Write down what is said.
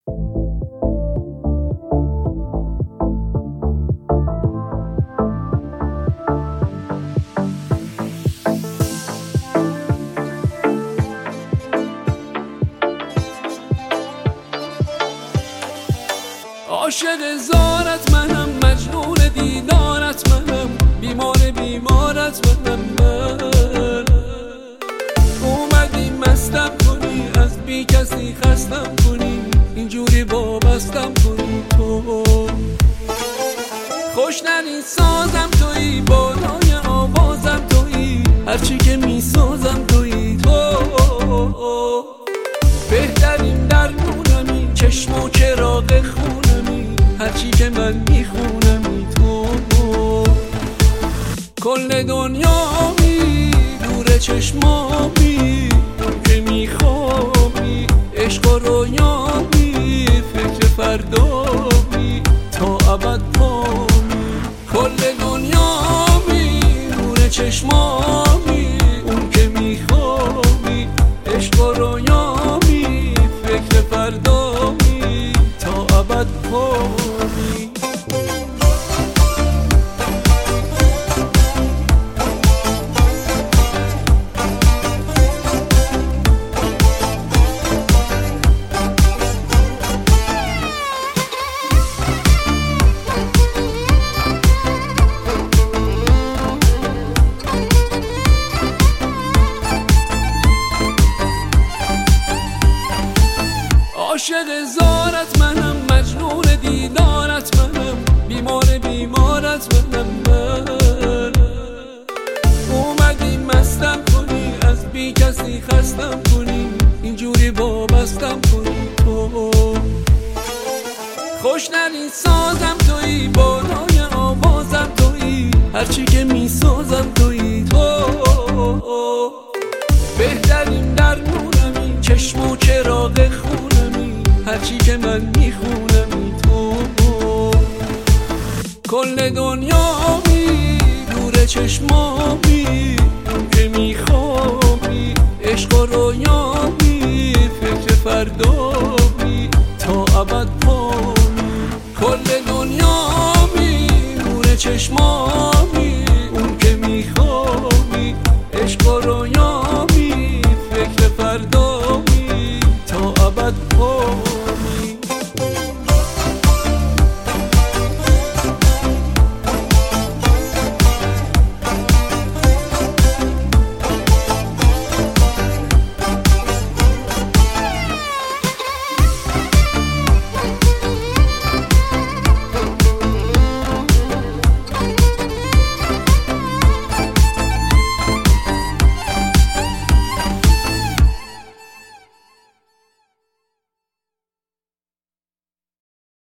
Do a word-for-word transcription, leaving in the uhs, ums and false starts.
عاشق زارت منم، مجنون دیدارت منم، بیمار بیمارت منم. من اومدی مستم کنی، از بی کسی خستم کنی، اینجوری وابستم کنی. تو خوشننی سازم تویی، بالای آوازم تویی، هرچی که میسازم تویی. تو بهترین درمونمی، چشم و چراغ خونمی، هرچی که من میخونمی. تو کل دنیامی، دور چشمامی، که میخوابی عشق و رویامی، فکر فردامی تا ابد پامی. کل دنیامی، دور چشمامی، اون که میخوابی عشق و رویامی، فکر فردامی تا ابد پامی. عاشق زارت منم، مجنون دیدارت منم، بیمار بیمارت منم. من اومدی مستم کنی، از بی کسی خستم کنی، اینجوری وابستم کنی. تو خوشننی سازم تویی، بالای آوازم تویی، هرچی که میسازم تویی. تو بهترین درمونمی، چشم و چراغ خونمی، هرچی که من میخونمی. تو کل دنیامی، دور چشمامی، که میخوابی عشق و رویامی، فکر فردامی تا ابد پامی. کل دنیامی، دور چشمامی،